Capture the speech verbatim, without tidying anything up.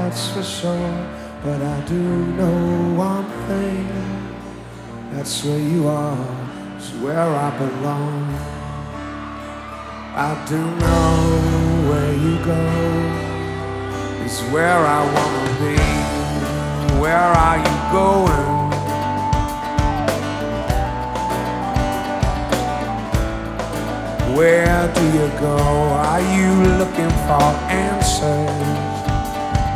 that's for sure. But I do know one thing, that's where you are, it's where I belong. I do know where you go, it's where I wanna be. Where are you going? Where do you go? Are you looking for answers?